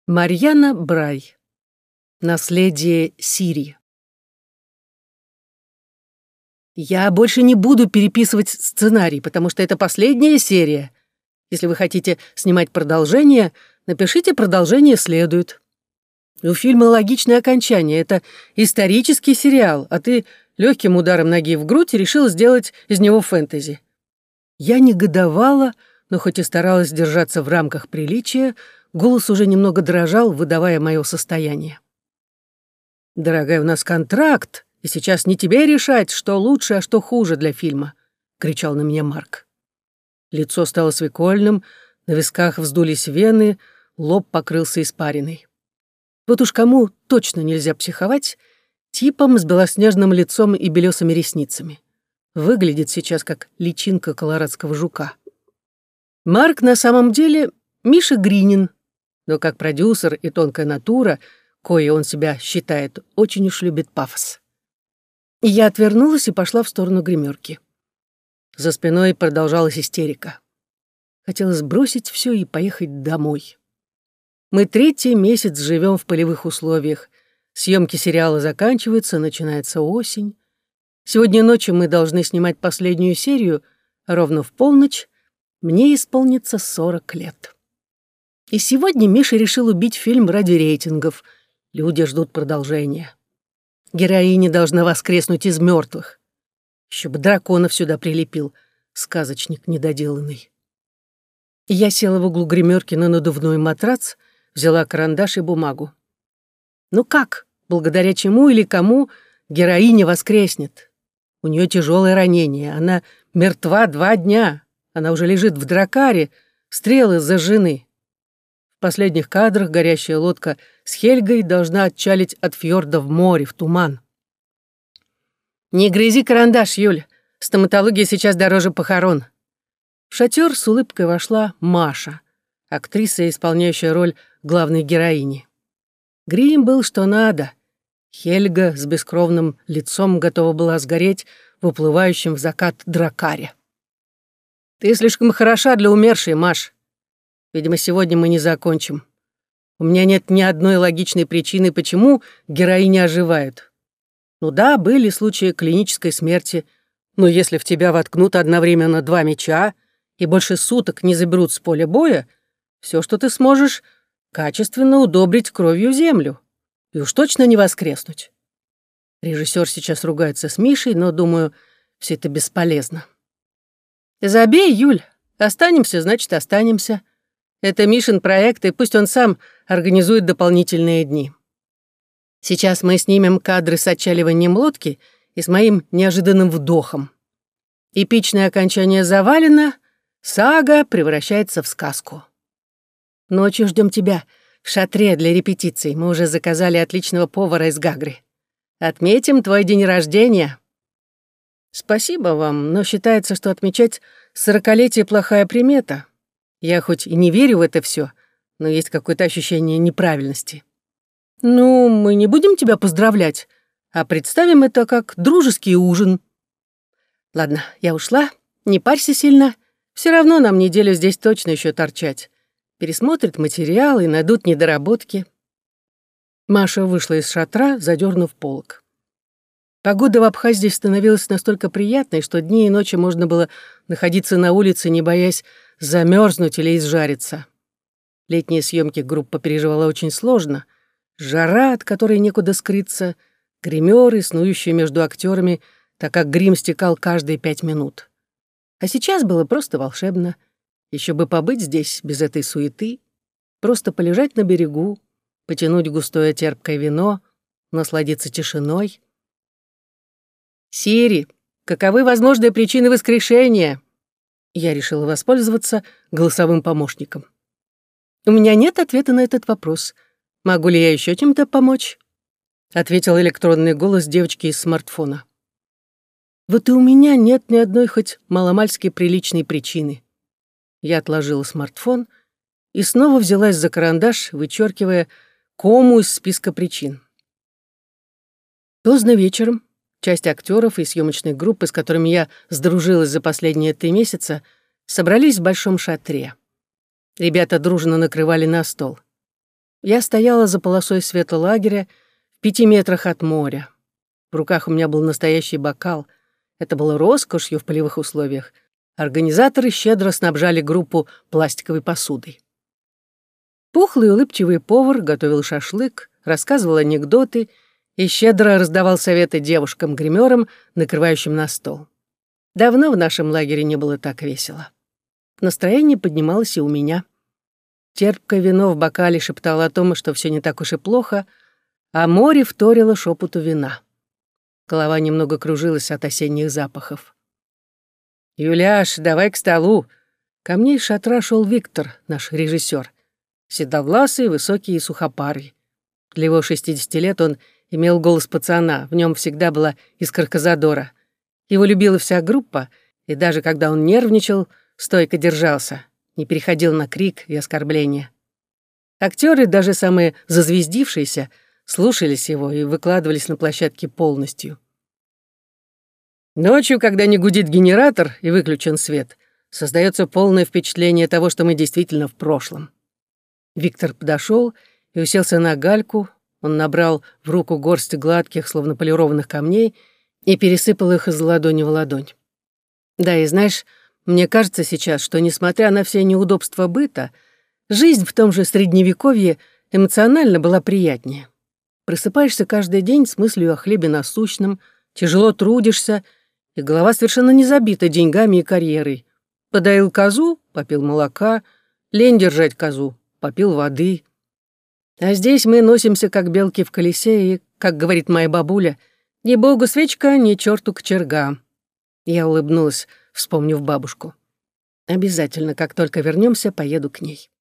Марьяна Брай. Наследие Сири. Я больше не буду переписывать сценарий, потому что это последняя серия. Если вы хотите снимать продолжение, напишите «Продолжение следует». У фильма логичное окончание. Это исторический сериал, а ты легким ударом ноги в грудь решила сделать из него фэнтези. Я негодовала, но хоть и старалась держаться в рамках приличия, голос уже немного дрожал, выдавая мое состояние. «Дорогая, у нас контракт, и сейчас не тебе решать, что лучше, а что хуже для фильма», — кричал на меня Марк. Лицо стало свекольным, на висках вздулись вены, лоб покрылся испариной. Вот уж кому точно нельзя психовать, типом с белоснежным лицом и белесыми ресницами. Выглядит сейчас как личинка колорадского жука. Марк на самом деле Миша Гринин, но как продюсер и тонкая натура, коей он себя считает, очень уж любит пафос. И я отвернулась и пошла в сторону гримерки. За спиной продолжалась истерика. Хотелось бросить все и поехать домой. Мы 3-й месяц живем в полевых условиях. Съемки сериала заканчиваются, начинается осень. Сегодня ночью мы должны снимать последнюю серию, а ровно в полночь мне исполнится 40 лет. И сегодня Миша решил убить фильм ради рейтингов. Люди ждут продолжения. Героиня должна воскреснуть из мертвых. Еще бы драконов сюда прилепил, сказочник недоделанный. И я села в углу гримерки на надувной матрац, взяла карандаш и бумагу. Ну как, благодаря чему или кому героиня воскреснет? У нее тяжелое ранение, она мертва 2 дня, она уже лежит в дракаре, стрелы зажжены. В последних кадрах горящая лодка с Хельгой должна отчалить от фьорда в море, в туман. «Не грызи карандаш, Юль, стоматология сейчас дороже похорон». В шатер с улыбкой вошла Маша, актриса, исполняющая роль главной героини. Грим был что надо. Хельга с бескровным лицом готова была сгореть в уплывающем в закат дракаре. «Ты слишком хороша для умершей, Маш. Видимо, сегодня мы не закончим. У меня нет ни одной логичной причины, почему героини оживают. Ну да, были случаи клинической смерти, но если в тебя воткнут одновременно 2 меча и больше суток не заберут с поля боя, все, что ты сможешь, качественно удобрить кровью землю. И уж точно не воскреснуть. Режиссер сейчас ругается с Мишей, но, думаю, все это бесполезно. Забей, Юль, останемся, значит, останемся. Это Мишин проект, и пусть он сам организует дополнительные дни. Сейчас мы снимем кадры с отчаливанием лодки и с моим неожиданным вдохом. Эпичное окончание завалено, сага превращается в сказку. Ночью ждем тебя в шатре для репетиций. Мы уже заказали отличного повара из Гагры. Отметим твой день рождения. Спасибо вам, но считается, что отмечать 40-летие плохая примета. Я хоть и не верю в это все, но есть какое-то ощущение неправильности. Ну, мы не будем тебя поздравлять, а представим это как дружеский ужин. Ладно, я ушла, не парься сильно. Все равно нам неделю здесь точно еще торчать. Пересмотрят материалы и найдут недоработки. Маша вышла из шатра, задернув полог. Погода в Абхазии становилась настолько приятной, что дни и ночи можно было находиться на улице, не боясь замерзнуть или изжариться. Летние съемки группа переживала очень сложно. Жара, от которой некуда скрыться, гримеры, снующие между актерами, так как грим стекал каждые 5 минут. А сейчас было просто волшебно. Еще бы побыть здесь, без этой суеты, просто полежать на берегу, потянуть густое терпкое вино, насладиться тишиной. «Сири, каковы возможные причины воскрешения?» Я решила воспользоваться голосовым помощником. «У меня нет ответа на этот вопрос. Могу ли я еще чем-то помочь?» Ответил электронный голос девочки из смартфона. «Вот и у меня нет ни одной хоть маломальски приличной причины». Я отложила смартфон и снова взялась за карандаш, вычеркивая кому из списка причин. Поздно вечером часть актеров и съемочной группы, с которыми я сдружилась за последние 3 месяца, собрались в большом шатре. Ребята дружно накрывали на стол. Я стояла за полосой света лагеря в 5 метрах от моря. В руках у меня был настоящий бокал. Это было роскошью в полевых условиях. Организаторы щедро снабжали группу пластиковой посудой. Пухлый улыбчивый повар готовил шашлык, рассказывал анекдоты и щедро раздавал советы девушкам-гримерам, накрывающим на стол. Давно в нашем лагере не было так весело. Настроение поднималось и у меня. Терпкое вино в бокале шептало о том, что все не так уж и плохо, а море вторило шепоту вина. Голова немного кружилась от осенних запахов. «Юляш, давай к столу!» Ко мне из шатра шел Виктор, наш режиссер. Седовласый, высокий и сухопарый. Для его 60 лет он имел голос пацана, в нем всегда была искорка задора. Его любила вся группа, и даже когда он нервничал, стойко держался, не переходил на крик и оскорбления. Актеры, даже самые зазвездившиеся, слушались его и выкладывались на площадке полностью. Ночью, когда не гудит генератор и выключен свет, создается полное впечатление того, что мы действительно в прошлом. Виктор подошел и уселся на гальку. Он набрал в руку горсть гладких, словно полированных камней и пересыпал их из ладони в ладонь. Да, и знаешь, мне кажется сейчас, что, несмотря на все неудобства быта, жизнь в том же Средневековье эмоционально была приятнее. Просыпаешься каждый день с мыслью о хлебе насущном, тяжело трудишься, и голова совершенно не забита деньгами и карьерой. Подоил козу — попил молока, лень держать козу — попил воды. А здесь мы носимся, как белки в колесе, и, как говорит моя бабуля, ни богу свечка, ни черту кочерга. Я улыбнулась, вспомнив бабушку. Обязательно, как только вернемся, поеду к ней.